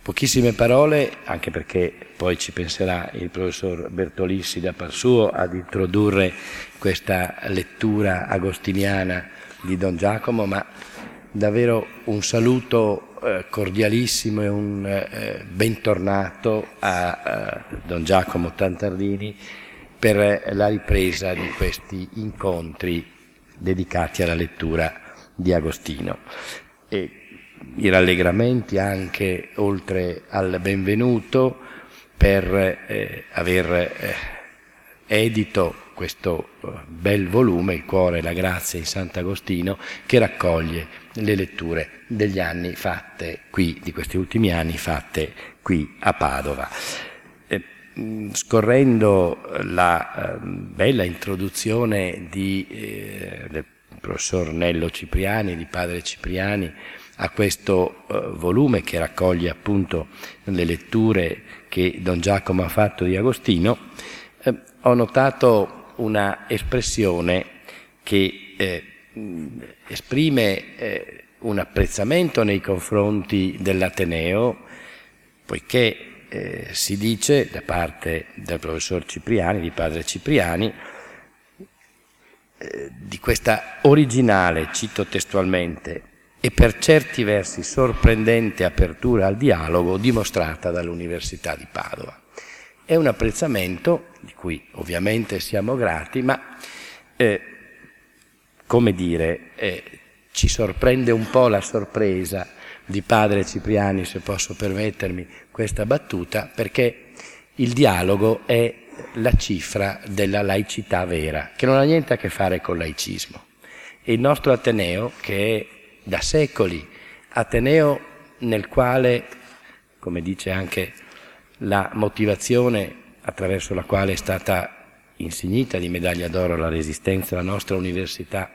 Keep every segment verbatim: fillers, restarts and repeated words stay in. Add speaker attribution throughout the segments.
Speaker 1: Pochissime parole, anche perché poi ci penserà il professor Bertolissi da par suo ad introdurre questa lettura agostiniana di Don Giacomo, ma davvero un saluto eh, cordialissimo e un eh, bentornato a eh, Don Giacomo Tantardini per la ripresa di questi incontri dedicati alla lettura di Agostino. E i rallegramenti anche, oltre al benvenuto, per eh, aver eh, edito questo bel volume, Il cuore e la grazia in Sant'Agostino, che raccoglie le letture degli anni fatte qui, di questi ultimi anni fatte qui a Padova. Eh, scorrendo la eh, bella introduzione di, eh, del professor Nello Cipriani, di padre Cipriani, a questo uh, volume che raccoglie appunto le letture che Don Giacomo ha fatto di Agostino, eh, ho notato una espressione che eh, esprime eh, un apprezzamento nei confronti dell'Ateneo, poiché eh, si dice da parte del professor Cipriani, di padre Cipriani, eh, di questa originale, cito testualmente, e per certi versi sorprendente apertura al dialogo dimostrata dall'Università di Padova. È un apprezzamento di cui ovviamente siamo grati, ma eh, come dire, eh, ci sorprende un po' la sorpresa di padre Cipriani, se posso permettermi questa battuta, perché il dialogo è la cifra della laicità vera, che non ha niente a che fare col laicismo. E il nostro Ateneo, che è da secoli Ateneo nel quale, come dice anche la motivazione attraverso la quale è stata insignita di medaglia d'oro la Resistenza la nostra università,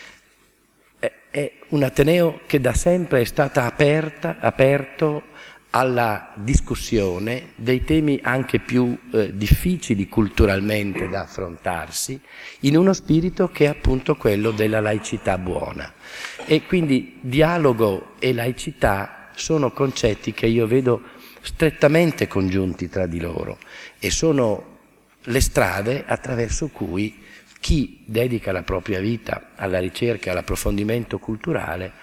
Speaker 1: è un Ateneo che da sempre è stata aperta, aperto alla discussione dei temi anche più eh, difficili culturalmente da affrontarsi, in uno spirito che è appunto quello della laicità buona. E quindi dialogo e laicità sono concetti che io vedo strettamente congiunti tra di loro e sono le strade attraverso cui chi dedica la propria vita alla ricerca e all'approfondimento culturale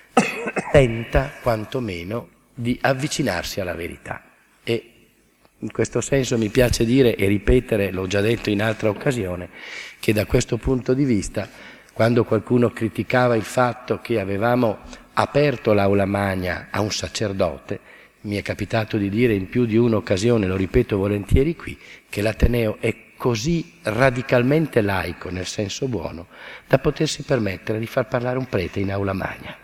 Speaker 1: tenta quantomeno di avvicinarsi alla verità. E in questo senso mi piace dire e ripetere, l'ho già detto in altra occasione, che da questo punto di vista, quando qualcuno criticava il fatto che avevamo aperto l'aula magna a un sacerdote, mi è capitato di dire in più di un'occasione, lo ripeto volentieri qui, che l'Ateneo è così radicalmente laico nel senso buono da potersi permettere di far parlare un prete in aula magna.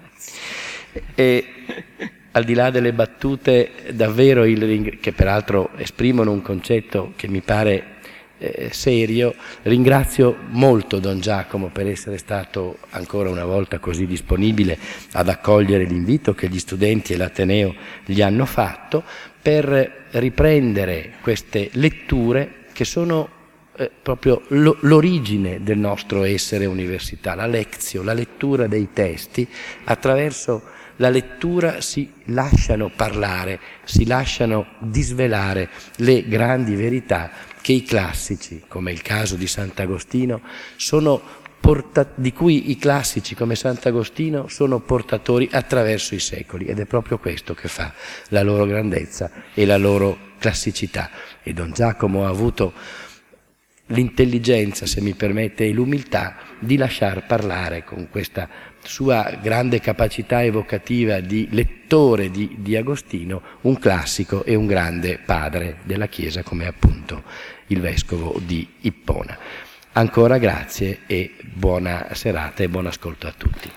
Speaker 1: E al di là delle battute, davvero, il, che peraltro esprimono un concetto che mi pare eh, serio, ringrazio molto Don Giacomo per essere stato ancora una volta così disponibile ad accogliere l'invito che gli studenti e l'Ateneo gli hanno fatto per riprendere queste letture che sono eh, proprio lo, l'origine del nostro essere università, la lectio, la lettura dei testi. Attraverso la lettura si lasciano parlare, si lasciano disvelare le grandi verità che i classici, come il caso di Sant'Agostino, sono porta- di cui i classici come Sant'Agostino sono portatori attraverso i secoli, ed è proprio questo che fa la loro grandezza e la loro classicità. E Don Giacomo ha avuto l'intelligenza, se mi permette, e l'umiltà di lasciar parlare con questa sua grande capacità evocativa di lettore di, di Agostino un classico e un grande padre della Chiesa come appunto il vescovo di Ippona. Ancora grazie e buona serata e buon ascolto a tutti.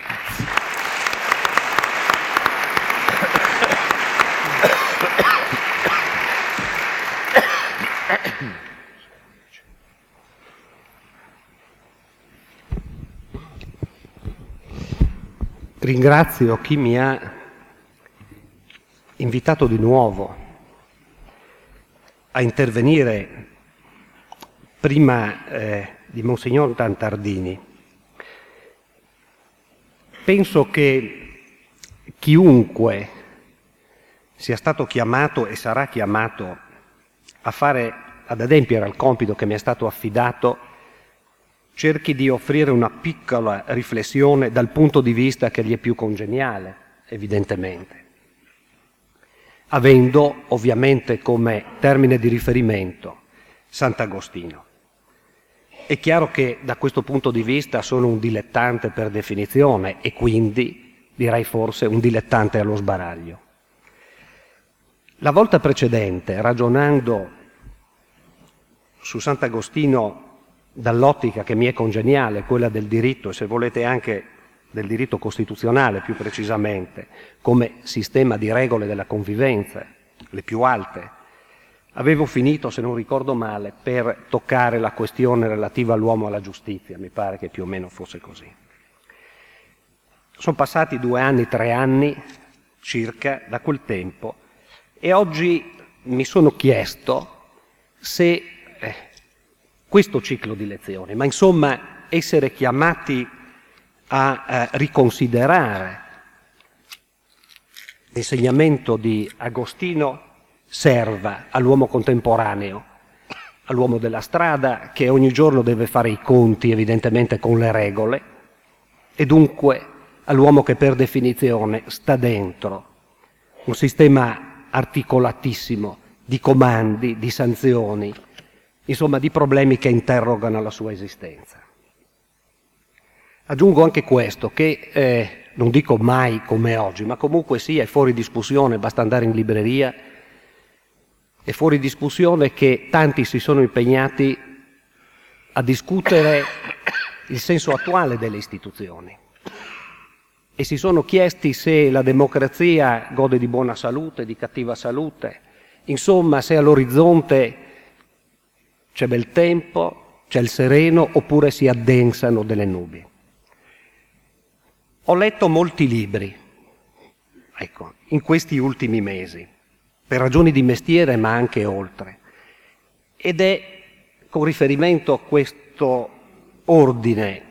Speaker 2: Ringrazio chi mi ha invitato di nuovo a intervenire prima eh, di Monsignor Tantardini. Penso che chiunque sia stato chiamato e sarà chiamato a fare, ad adempiere al compito che mi è stato affidato, cerchi di offrire una piccola riflessione dal punto di vista che gli è più congeniale, evidentemente, avendo ovviamente come termine di riferimento Sant'Agostino. È chiaro che da questo punto di vista sono un dilettante per definizione e quindi direi forse un dilettante allo sbaraglio. La volta precedente, ragionando su Sant'Agostino dall'ottica che mi è congeniale, quella del diritto e se volete anche del diritto costituzionale più precisamente, come sistema di regole della convivenza, le più alte, avevo finito, se non ricordo male, per toccare la questione relativa all'uomo e alla giustizia, mi pare che più o meno fosse così. Sono passati due anni, tre anni circa da quel tempo e oggi mi sono chiesto se eh, questo ciclo di lezioni, ma insomma essere chiamati a eh, riconsiderare l'insegnamento di Agostino serva all'uomo contemporaneo, all'uomo della strada che ogni giorno deve fare i conti evidentemente con le regole e dunque all'uomo che per definizione sta dentro un sistema articolatissimo di comandi, di sanzioni, insomma di problemi che interrogano la sua esistenza. Aggiungo anche questo, che eh, non dico mai come oggi, ma comunque sia, è fuori discussione, basta andare in libreria, è fuori discussione che tanti si sono impegnati a discutere il senso attuale delle istituzioni e si sono chiesti se la democrazia gode di buona salute, di cattiva salute, insomma se all'orizzonte c'è bel tempo, c'è il sereno oppure si addensano delle nubi. Ho letto molti libri, ecco, in questi ultimi mesi, per ragioni di mestiere ma anche oltre, ed è con riferimento a questo ordine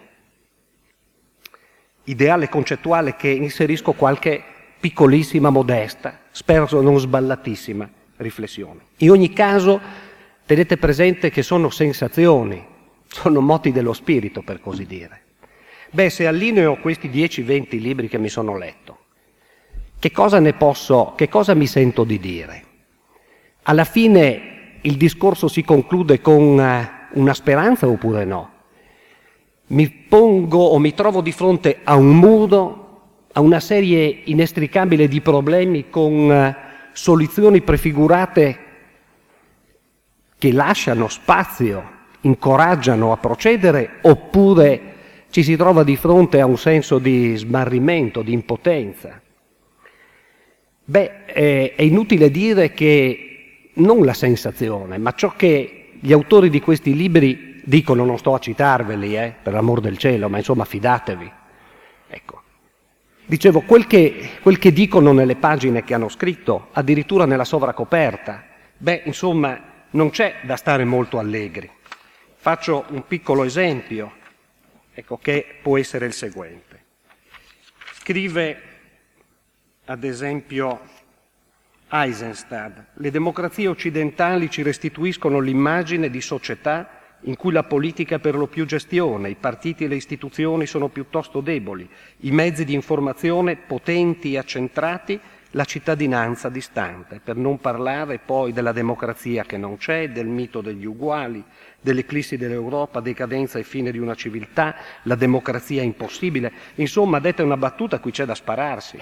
Speaker 2: ideale concettuale che inserisco qualche piccolissima, modesta, spero non sballatissima riflessione. In ogni caso tenete presente che sono sensazioni, sono moti dello spirito per così dire. Beh, se allineo questi dieci venti libri che mi sono letto, che cosa ne posso, che cosa mi sento di dire? Alla fine il discorso si conclude con una speranza oppure no? Mi pongo o mi trovo di fronte a un muro, a una serie inestricabile di problemi con soluzioni prefigurate che lasciano spazio, incoraggiano a procedere, oppure ci si trova di fronte a un senso di smarrimento, di impotenza? Beh, è, è inutile dire che non la sensazione, ma ciò che gli autori di questi libri dicono, non sto a citarveli, eh, per l'amor del cielo, ma insomma fidatevi. Ecco. Dicevo, quel che, quel che dicono nelle pagine che hanno scritto, addirittura nella sovracoperta, beh, insomma, non c'è da stare molto allegri. Faccio un piccolo esempio, ecco, che può essere il seguente. Scrive, ad esempio, Eisenstadt: le democrazie occidentali ci restituiscono l'immagine di società in cui la politica è per lo più gestione, i partiti e le istituzioni sono piuttosto deboli, i mezzi di informazione potenti e accentrati, la cittadinanza distante, per non parlare poi della democrazia che non c'è, del mito degli uguali, dell'eclissi dell'Europa, decadenza e fine di una civiltà, la democrazia impossibile. Insomma, detta una battuta, qui c'è da spararsi.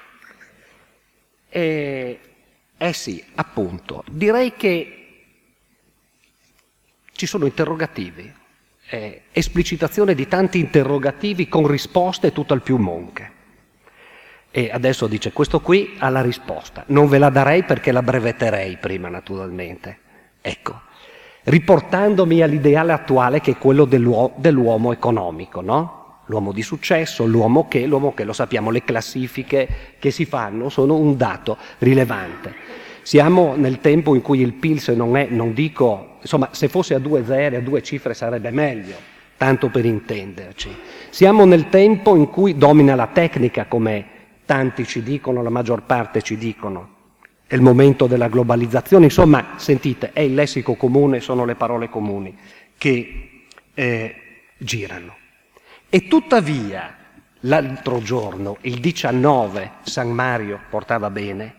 Speaker 2: Eh, eh sì, appunto, direi che ci sono interrogativi, eh, esplicitazione di tanti interrogativi con risposte tutt'al più monche. E adesso dice, questo qui ha la risposta, non ve la darei perché la brevetterei prima naturalmente. Ecco, riportandomi all'ideale attuale che è quello dell'uo- dell'uomo economico, no? L'uomo di successo, l'uomo che, l'uomo che, lo sappiamo, le classifiche che si fanno sono un dato rilevante. Siamo nel tempo in cui il P I L S non è, non dico, insomma, se fosse a due zeri, a due cifre sarebbe meglio, tanto per intenderci. Siamo nel tempo in cui domina la tecnica, come tanti ci dicono, la maggior parte ci dicono. è il momento della globalizzazione, insomma, sentite, è il lessico comune, sono le parole comuni che eh, girano. E tuttavia, l'altro giorno, il diciannove, San Mario portava bene,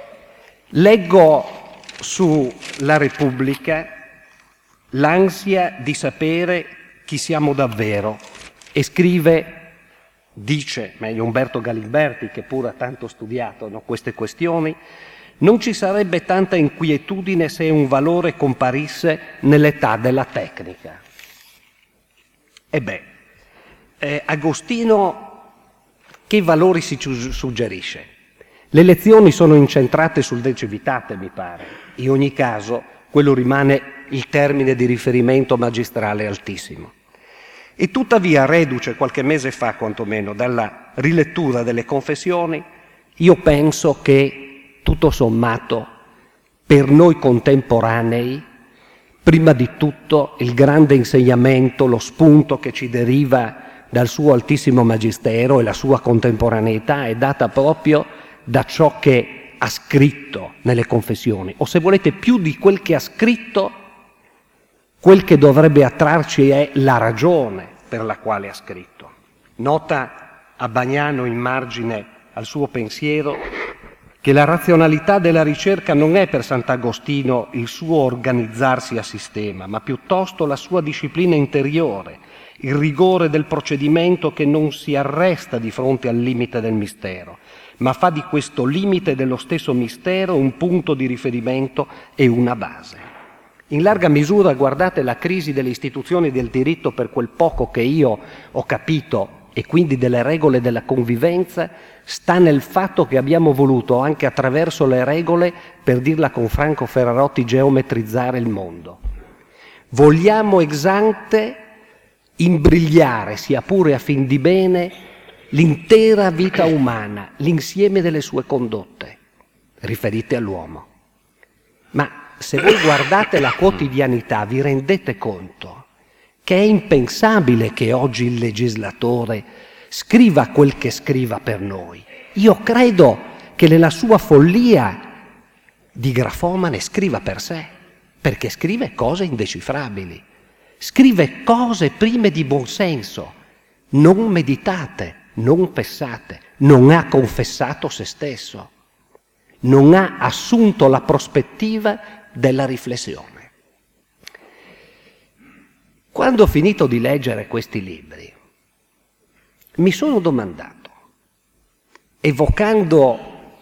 Speaker 2: leggo sulla Repubblica l'ansia di sapere chi siamo davvero e scrive, dice, meglio Umberto Galimberti, che pure ha tanto studiato, no, queste questioni, non ci sarebbe tanta inquietudine se un valore comparisse nell'età della tecnica. E beh, eh, Agostino che valori si suggerisce? Le lezioni sono incentrate sul De Civitate, mi pare. In ogni caso, quello rimane il termine di riferimento magistrale altissimo. E tuttavia, reduce qualche mese fa, quantomeno, dalla rilettura delle Confessioni, io penso che tutto sommato, per noi contemporanei, prima di tutto il grande insegnamento, lo spunto che ci deriva dal suo altissimo magistero e la sua contemporaneità è data proprio da ciò che ha scritto nelle Confessioni, o se volete più di quel che ha scritto, quel che dovrebbe attrarci è la ragione per la quale ha scritto. Nota a Bagnano in margine al suo pensiero che la razionalità della ricerca non è per Sant'Agostino il suo organizzarsi a sistema, ma piuttosto la sua disciplina interiore, il rigore del procedimento che non si arresta di fronte al limite del mistero, ma fa di questo limite dello stesso mistero un punto di riferimento e una base. In larga misura, guardate, la crisi delle istituzioni del diritto, per quel poco che io ho capito, e quindi delle regole della convivenza, sta nel fatto che abbiamo voluto, anche attraverso le regole, per dirla con Franco Ferrarotti, geometrizzare il mondo. Vogliamo ex ante imbrigliare, sia pure a fin di bene, l'intera vita umana, l'insieme delle sue condotte, riferite all'uomo. Ma se voi guardate la quotidianità, vi rendete conto che è impensabile che oggi il legislatore scriva quel che scriva per noi. Io credo che nella sua follia di grafomane scriva per sé, perché scrive cose indecifrabili, scrive cose prive di buonsenso, non meditate, non pensate, non ha confessato se stesso, non ha assunto la prospettiva della riflessione. Quando ho finito di leggere questi libri, mi sono domandato, evocando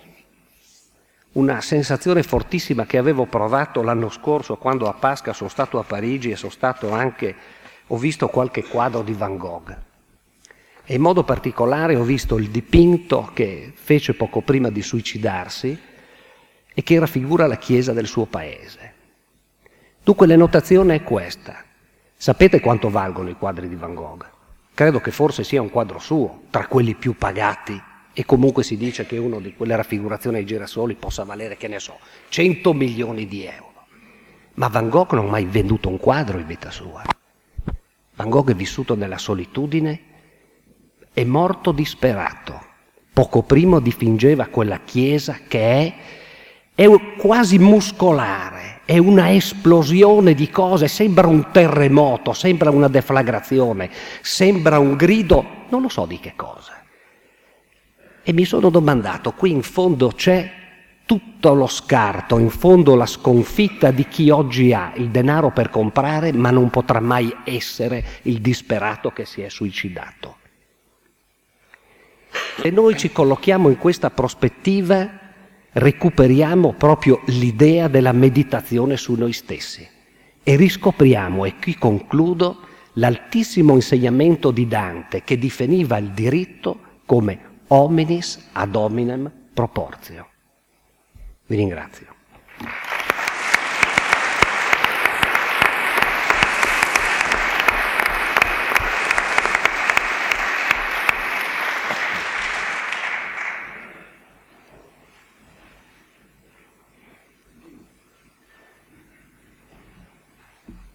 Speaker 2: una sensazione fortissima che avevo provato l'anno scorso quando a Pasqua sono stato a Parigi e sono stato anche, ho visto qualche quadro di Van Gogh. E in modo particolare ho visto il dipinto che fece poco prima di suicidarsi e che raffigura la chiesa del suo paese. Dunque l'annotazione è questa. Sapete quanto valgono i quadri di Van Gogh? Credo che forse sia un quadro suo, tra quelli più pagati, e comunque si dice che uno di quelle raffigurazioni ai girasoli possa valere, che ne so, cento milioni di euro. Ma Van Gogh non ha mai venduto un quadro in vita sua. Van Gogh è vissuto nella solitudine, è morto disperato. Poco prima dipingeva quella chiesa che è, è quasi muscolare, è una esplosione di cose, sembra un terremoto, sembra una deflagrazione, sembra un grido, non lo so di che cosa. E mi sono domandato, qui in fondo c'è tutto lo scarto, in fondo la sconfitta di chi oggi ha il denaro per comprare, ma non potrà mai essere il disperato che si è suicidato. Se noi ci collochiamo in questa prospettiva, recuperiamo proprio l'idea della meditazione su noi stessi e riscopriamo, e qui concludo, l'altissimo insegnamento di Dante che definiva il diritto come hominis ad hominem proportio. Vi ringrazio.